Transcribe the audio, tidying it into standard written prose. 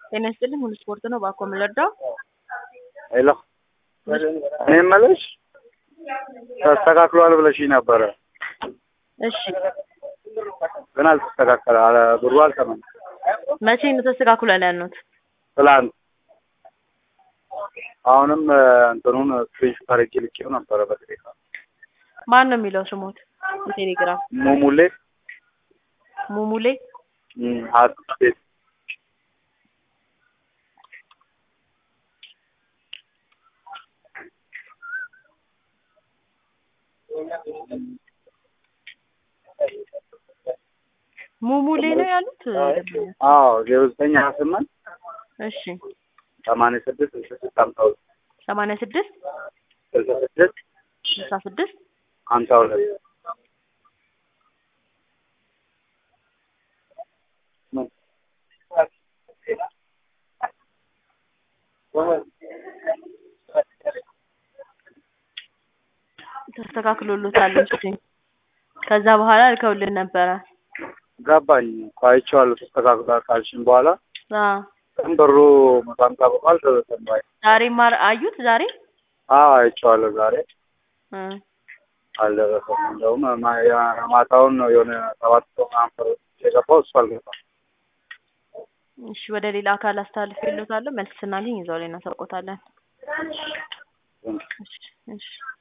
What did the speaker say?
ጤና ይስጥልኝ ሙሉ ስፖርት ነው ባኮ ምለዳው ሄሎ እኔ የምልሽ ተስተካክሏል ብለሽኝ ነበረ። እሺ ግን አልተስተካከለ አለ ብሩ አልተመለሰም። መቼ ነው ተስተካክሏል ያልነው? ትላንት አሁንም እንትኑን ፍሪጅ ታሪክ ልኬው ነበረ በቴሌግራም። ማን ነው የሚለው ስሞት? በቴሌግራም ሙሙሌ አጥቤት ሙሙሌ ነው ያሉት? አዎ 0928 እሺ 86 66 86 66 66 52 ተስተካክሎልታል። እሺ ከዛ በኋላ ልከውልን ነበረ። ገባኝ አይቼዋለሁ። ተስተካክሏል ካልሽኝ በኋላ ብሩ 150 ብር አልተሰማኝ። ዛሬ ማር አዩት ዛሬ? አዎ አይቼዋለሁ ዛሬ አልደረሰም። እንደውም ማታውን ነው የሆነ 700 ምናምን የገባው እሱ አልገባም። እሺ ወደ ሌላ አካል አስተላልፌልዎታለሁ። መልስ ስናገኝ ይዘው ላይ እናሳውቆታለን። እሺ